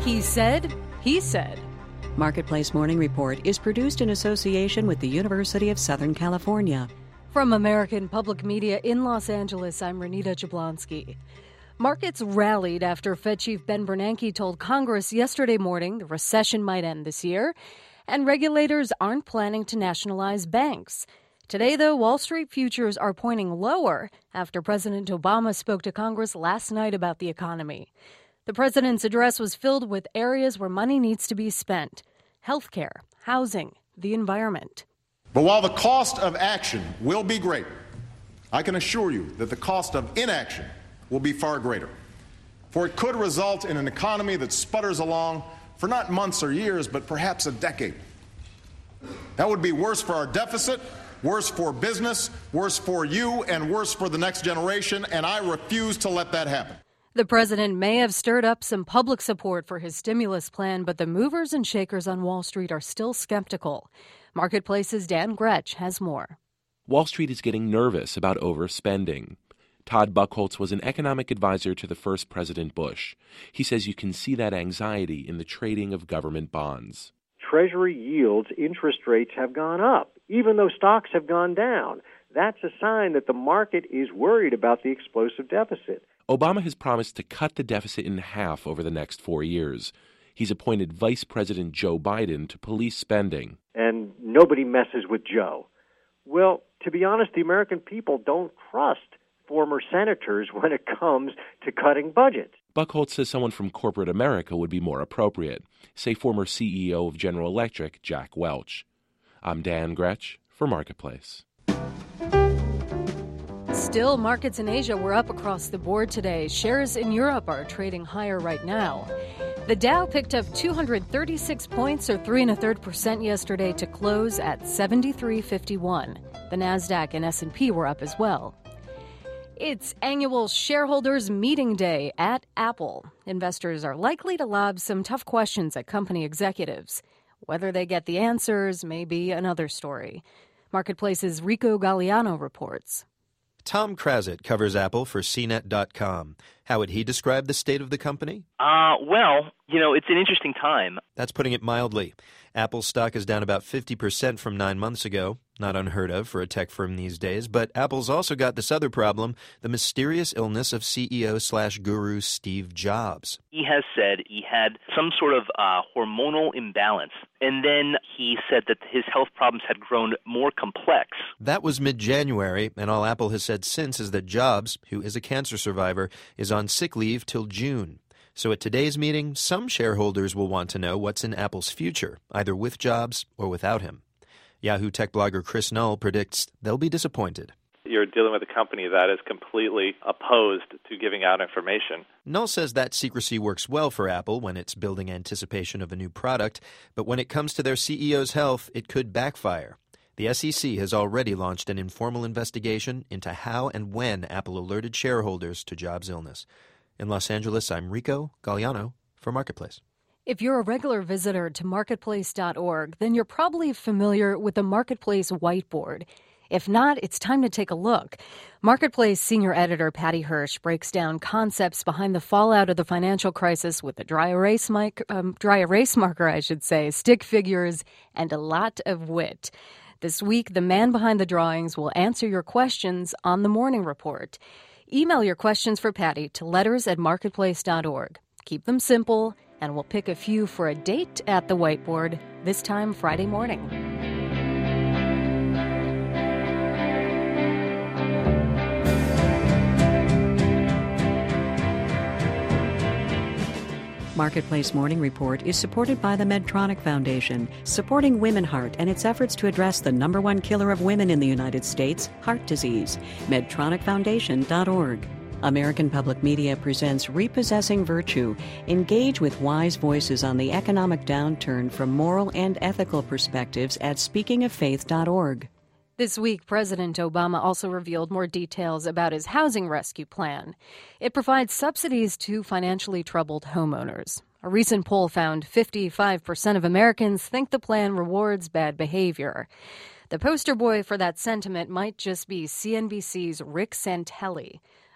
He said, he said. Marketplace Morning Report is produced in association with the University of Southern California. From American Public Media in Los Angeles, I'm Renita Jablonski. Markets rallied after Fed Chief Ben Bernanke told Congress yesterday morning the recession might end this year, and regulators aren't planning to nationalize banks. Today, though, Wall Street futures are pointing lower after President Obama spoke to Congress last night about the economy. The president's address was filled with areas where money needs to be spent: healthcare, housing, the environment. But while the cost of action will be great, I can assure you that the cost of inaction will be far greater. For it could result in an economy that sputters along for not months or years, but perhaps a decade. That would be worse for our deficit, worse for business, worse for you, and worse for the next generation, and I refuse to let that happen. The president may have stirred up some public support for his stimulus plan, but the movers and shakers on Wall Street are still skeptical. Marketplace's Dan Gretsch has more. Wall Street is getting nervous about overspending. Todd Buchholz was an economic advisor to the first President Bush. He says you can see that anxiety in the trading of government bonds. Treasury yields, interest rates have gone up, even though stocks have gone down. That's a sign that the market is worried about the explosive deficit. Obama has promised to cut the deficit in half over the next 4 years. He's appointed Vice President Joe Biden to police spending. And nobody messes with Joe. Well, to be honest, the American people don't trust former senators when it comes to cutting budgets. Buchholz says someone from corporate America would be more appropriate, say former CEO of General Electric, Jack Welch. I'm Dan Gretsch for Marketplace. Still, markets in Asia were up across the board today. Shares in Europe are trading higher right now. The Dow picked up 236 points, or 3.33% yesterday, to close at 73.51. The Nasdaq and S&P were up as well. It's annual shareholders meeting day at Apple. Investors are likely to lob some tough questions at company executives. Whether they get the answers may be another story. Marketplace's Rico Galliano reports. Tom Krazit covers Apple for CNET.com. How would he describe the state of the company? It's an interesting time. That's putting it mildly. Apple's stock is down about 50% from 9 months ago. Not unheard of for a tech firm these days. But Apple's also got this other problem, the mysterious illness of CEO/guru Steve Jobs. He has said he had some sort of hormonal imbalance. And then he said that his health problems had grown more complex. That was mid-January, and all Apple has said since is that Jobs, who is a cancer survivor, is on sick leave till June. So at today's meeting, some shareholders will want to know what's in Apple's future, either with Jobs or without him. Yahoo tech blogger Chris Null predicts they'll be disappointed. You're dealing with a company that is completely opposed to giving out information. Null says that secrecy works well for Apple when it's building anticipation of a new product, but when it comes to their CEO's health, it could backfire. The SEC has already launched an informal investigation into how and when Apple alerted shareholders to Jobs' illness. In Los Angeles, I'm Rico Galliano for Marketplace. If you're a regular visitor to marketplace.org, then you're probably familiar with the Marketplace whiteboard. If not, it's time to take a look. Marketplace senior editor Patty Hirsch breaks down concepts behind the fallout of the financial crisis with a dry erase marker, stick figures, and a lot of wit. This week, the man behind the drawings will answer your questions on the Morning Report. Email your questions for Patty to letters@marketplace.org. Keep them simple, and we'll pick a few for a date at the whiteboard, this time Friday morning. Marketplace Morning Report is supported by the Medtronic Foundation, supporting Women Heart and its efforts to address the #1 killer of women in the United States, heart disease. MedtronicFoundation.org. American Public Media presents Repossessing Virtue. Engage with wise voices on the economic downturn from moral and ethical perspectives at speakingoffaith.org. This week, President Obama also revealed more details about his housing rescue plan. It provides subsidies to financially troubled homeowners. A recent poll found 55% of Americans think the plan rewards bad behavior. The poster boy for that sentiment might just be CNBC's Rick Santelli.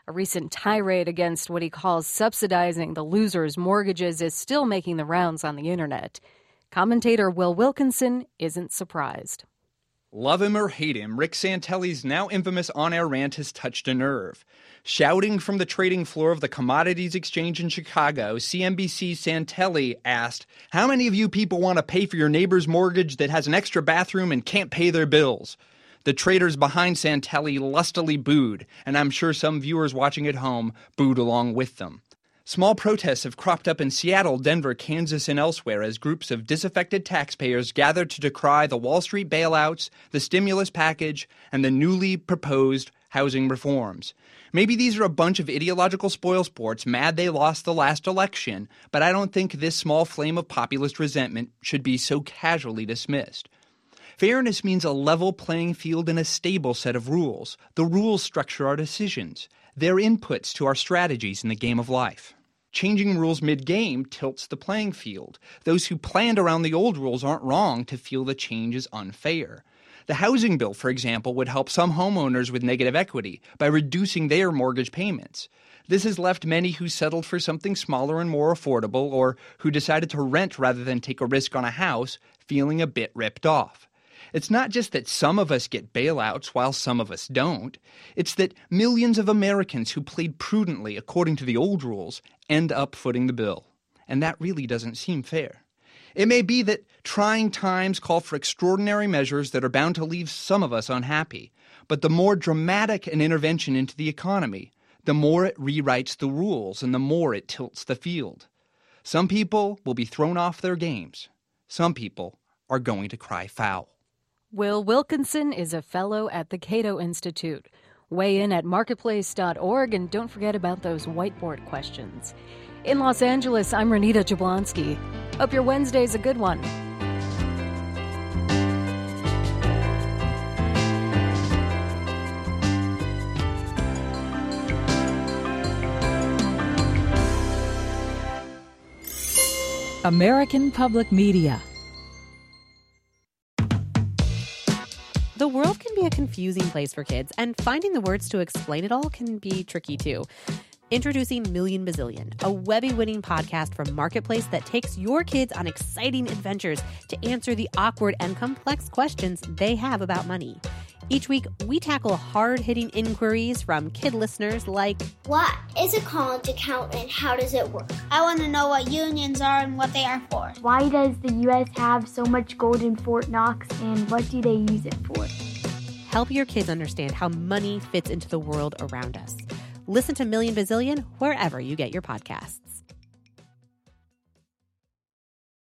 A recent tirade against what he calls subsidizing the losers' mortgages is still making the rounds on the internet. Commentator Will Wilkinson isn't surprised. Love him or hate him, Rick Santelli's now infamous on-air rant has touched a nerve. Shouting from the trading floor of the Commodities Exchange in Chicago, CNBC's Santelli asked, "How many of you people want to pay for your neighbor's mortgage that has an extra bathroom and can't pay their bills?" The traders behind Santelli lustily booed, and I'm sure some viewers watching at home booed along with them. Small protests have cropped up in Seattle, Denver, Kansas, and elsewhere as groups of disaffected taxpayers gathered to decry the Wall Street bailouts, the stimulus package, and the newly proposed housing reforms. Maybe these are a bunch of ideological spoilsports mad they lost the last election, but I don't think this small flame of populist resentment should be so casually dismissed. Fairness means a level playing field and a stable set of rules. The rules structure our decisions. They're inputs to our strategies in the game of life. Changing rules mid-game tilts the playing field. Those who planned around the old rules aren't wrong to feel the change is unfair. The housing bill, for example, would help some homeowners with negative equity by reducing their mortgage payments. This has left many who settled for something smaller and more affordable, or who decided to rent rather than take a risk on a house, feeling a bit ripped off. It's not just that some of us get bailouts while some of us don't. It's that millions of Americans who played prudently according to the old rules end up footing the bill. And that really doesn't seem fair. It may be that trying times call for extraordinary measures that are bound to leave some of us unhappy. But the more dramatic an intervention into the economy, the more it rewrites the rules and the more it tilts the field. Some people will be thrown off their games. Some people are going to cry foul. Will Wilkinson is a fellow at the Cato Institute. Weigh in at marketplace.org, and don't forget about those whiteboard questions. In Los Angeles, I'm Renita Jablonski. Hope your Wednesday's a good one. American Public Media. The world can be a confusing place for kids, and finding the words to explain it all can be tricky too. Introducing Million Bazillion, a Webby-winning podcast from Marketplace that takes your kids on exciting adventures to answer the awkward and complex questions they have about money. Each week, we tackle hard-hitting inquiries from kid listeners like, what is a college account and how does it work? I want to know what unions are and what they are for. Why does the U.S. have so much gold in Fort Knox and what do they use it for? Help your kids understand how money fits into the world around us. Listen to Million Bazillion wherever you get your podcasts.